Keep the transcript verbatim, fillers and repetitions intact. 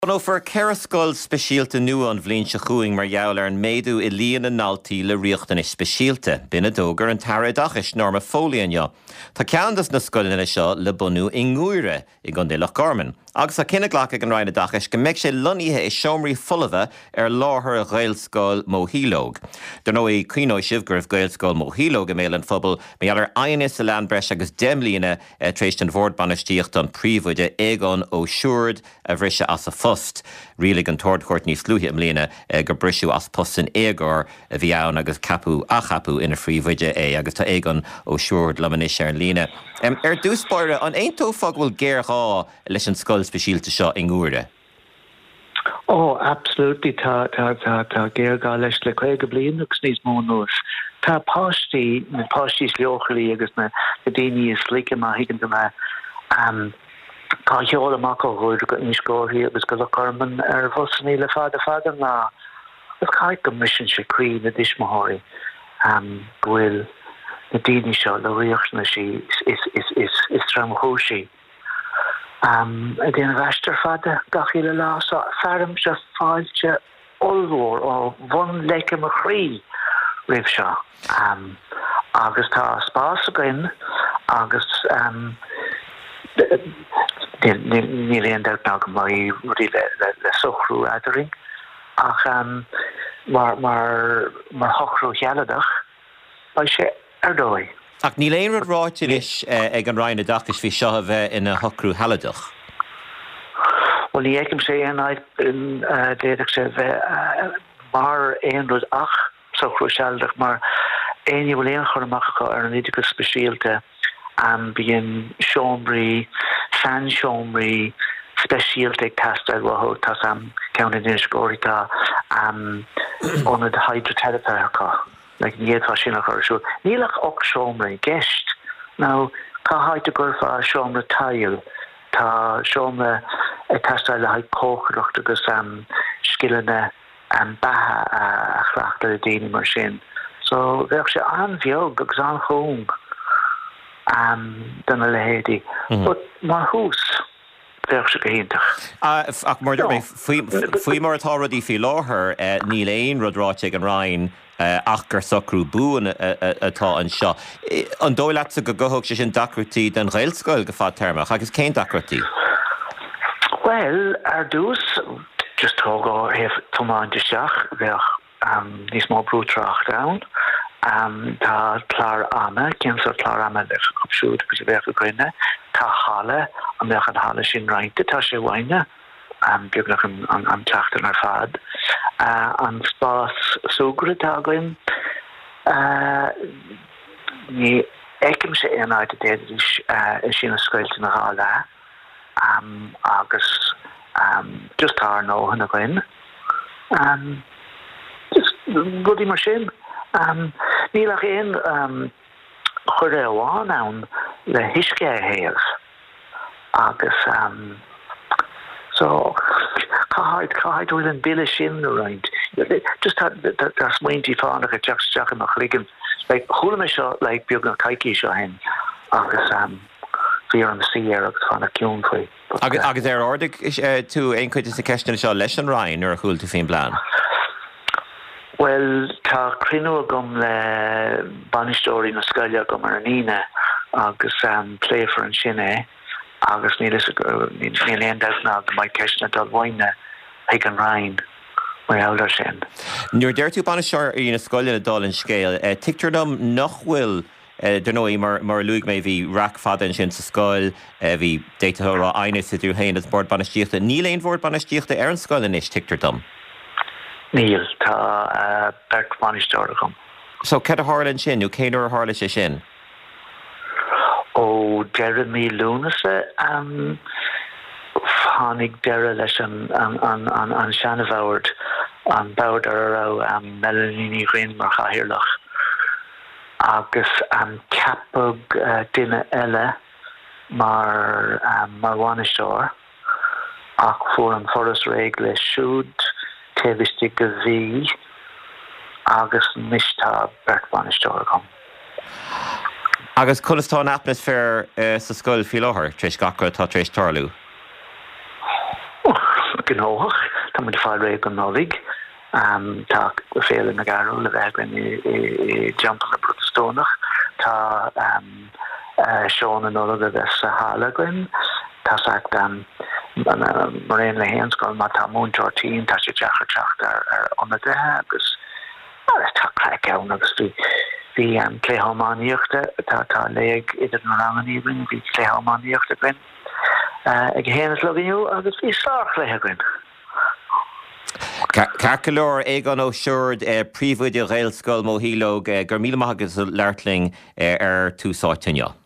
No for Kerascol speisialte nu an bhlín se chuing mar jouler an méadú I líon an naltí le riochtan is speisialte, binne dógar an taradach is norma fólianja. Tá ceandas na scoilna seo le bunú ingúire I gundéilech Garman. Agus a cinna ghlacha an raine dachas go mbeidh sé loníthe is seomraí fullahah ar láthair a ghailscoil Móhílóg. Der nó I cuinó sibh gur ghailscoil Móhílóg a méil an phobal mé ar aonas a lean breis agus demlína tréist an bhórd banistíocht an príomhide Égon Ó Siúrd a bhrise as a fust. Rialig an tordchort níos slúthe am lína gur brisú as postin Égor a bhí ann agus capú a chapú ina príomhide é agus tá Égon Ó Siúrd lemanis ar an lína. Um, er dúspáire an ein tófag bhfuil géirá leis an scoil speisialte seo in Gúre? Oh, absolutely. Tá tá tá tá géirgá leis le chuige bliain agus níos mó nuas. Tá páistí na páistí leochalí agus na na daoine is slice má higann me um cá cheol amach ó chuir go níos scóthaí agus go le Garman ar bhusaní le fada fada ná gus caiith go mission sé crí na dismóthirí um bhfuil na daoine seo le riochtna sí is is is is tramthóisí. Um, a dén rastar fada gachile lá so ferm se fáilte olmhór ó bhon leice a chrí rih seo. Um, agus tá spás againn agus um, ní léon dát ná go mai rudí le le sochrú adaring ach um, mar mar mar hochrú chealadach ba sé ar dói. Ach ní léon rud ráite is ag an raine dachas bhí seo a bheith ina hocrú healadach. Well, ní éicim sé aanaid in déadach sé bheith mar éon rud ach sochrú chealadach mar éine bhfuil éon chur amach acu ar an idirgus speisialte am bíon seomraí, fan seomraí speisialte ag teastáil wathó tá am ceann in scóirí tá am ónad hydrotherapy acu. Like níadá sin a chuir siú. Nílach och seomra gist. Now, cá haid a gurfa seomra tail, tá seomra ag teastáil le haid cóchracht agus um, skillne um, batha a chreachta a daoine mar sin. So, bheadh sé an bheog agus an chóng um, den a lehéadí. Mm-hmm. But mar hús, bheadh sé go híntach. Ach mar dúrma, faoi mar atá rudí fí láthair ní léon rud ráite ag an rainn ach gur socrú búin atá an seo. An dóileatsa go gothóg sé sin dacrútaí den ghailscoil go fad termach, agus cén dacrútaí? Well, ar dús, just tógá heh tomáin de seach, bheadh um, níos mó brútraach dain. Um, tá clár ama, cinsar clár ama leis copsiúd agus a bheadh go grinne. Tá hála, an bheadh an hála sin reinte, tá sé bhaine. Um, beagnach an, an, an teachtain ar fad. Uh, an spás súgra tágaim, uh, ní éicim sé aonáid a déad is sin a scoilte na hála, um, agus um, just tá ar nóhan a ghain. Um, just rudí mar sin. Um, nílach éon um, chuir é bháin ann le hiisce a héamh, agus um, so Caid caid bhfuil an bille sin around. Just that that that's mainty fánach a Jack's Jack and Chligan. Like chula me seo like beag na caiici seo hen agus um fear an the sea air agus fána ciún faoi. Agus ar ordig tú ein cuid is a ceisna seo leis an rainn ar a chúil tú féin blán? Well, tá crinú agam le banistóirí na scoile agam ar an ine agus um play for an sin é. agus ní ní léon ná go mbeidh ceisna dul bhaine ag an rainn mar eildir sin. Nuair deir tú bainisteoir í na scoile dul an scéal, tictúrdom nach bhfuil den nó mar mar luigh mé bhí rac fadan sin sa scoil, bhí déitathrá aine sa dú hain as bord banistíochta. Ní léon bhord banistíochta ar an scoil inis tictúrdom? Níl, tá bert bainisteoir agam. So cad a hála sin, nó céanú a hála sé sin? Oh, Jeremy Lunasa, um, Hannig Dera leis an an an an an Shanavoward, an Bowder um Melanie Green mar Chahirlach. Agus um Capug uh, Dina Ella mar um Marwanistor. Ach for an Forest Regle Shoot, Tevistig V agus Mishta Berkwanistor kom. Agus chulastáin atmosfér uh, sa scoil fi láthair, tréis gacra tá tréis tarlú? gnóch tá mu fá ré go novig um, tá féle na garú le bheitgrin i jump le brutestónach tá um, uh, Seán an ola bheith sa hálagrin tá sagt um, mar réon le héans go má tá mún Jortín tá sé deachar teacht ar ar anna dethe agus tá claic ann agus bhí bhí an cléthámáníochta tá tá léag idir na ranganíbrin bhí cléthámáníochta grin ag héanas leganiú agus bhí slách léthe grin. Carcalór ag an ó siúrd príomhide réalscoil mo hílóg gur míle agus leirtling ar túsáitinne.